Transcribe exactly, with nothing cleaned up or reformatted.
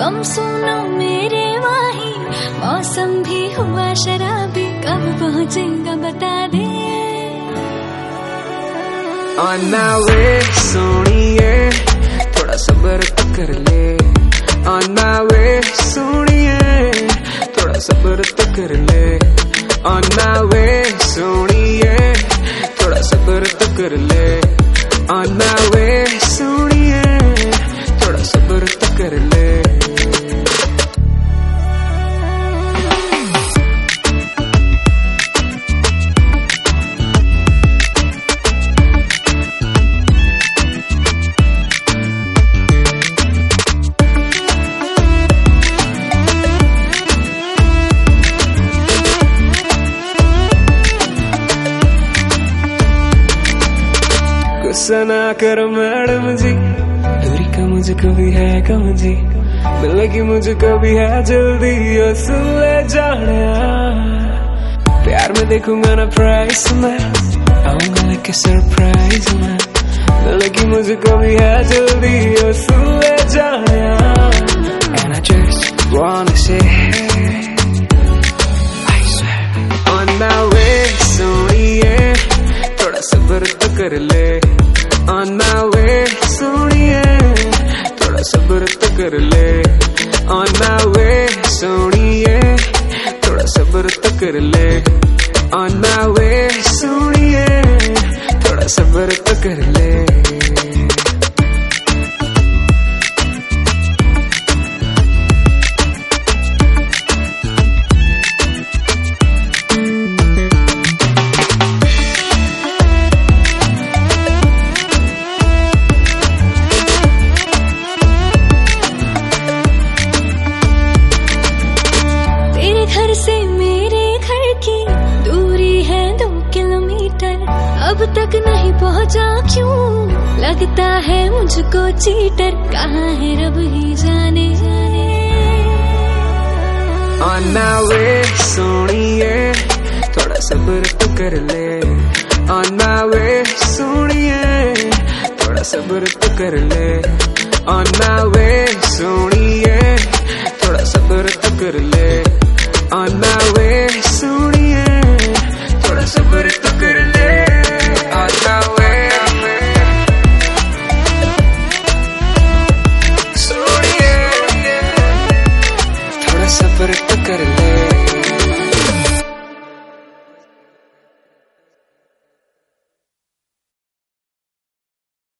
कम सुनो मेरे माही, मौसम भी हुआ शराबी, कब पहुंचेगा बता दे। On my way सोनिए, थोड़ा सब्र तो कर ले। On my way सोनिए, थोड़ा सब्र तो कर ले। On my way सोनिए, थोड़ा सब्र तो कर ले। On my way सोनिए, थोड़ा सब्र तो कर ले। गुस्सा ना करो मैडम जी, दूरी का मुझे कभी है कम जी, मिलने की मुझे कभी है जल्दी, ओ सुन ले जाने। प्यार में देखूंगा ना प्राइस मैं, आऊंगा लेके सरप्राइज मैं, मिलने की मुझे कभी है जल्दी, ओ सुन ले जाने। And I just wanna say I swear on my way सोनिए, थोड़ा सब्र तो कर ले। On my way सोनिए, थोड़ा सब्र तो कर ले। On my way सोनिए, थोड़ा सब्र तो कर ले। On my way सोनिए, थोड़ा सब्र तो कर ले। घर से मेरे घर की दूरी है दो किलोमीटर, अब तक नहीं पहुंचा क्यों, लगता है मुझको चीटर, कहाँ है रब ही जाने। On my way सोनिए, थोड़ा सब्र तो कर ले। On my way सोनिए, थोड़ा सब्र तो कर ले। On my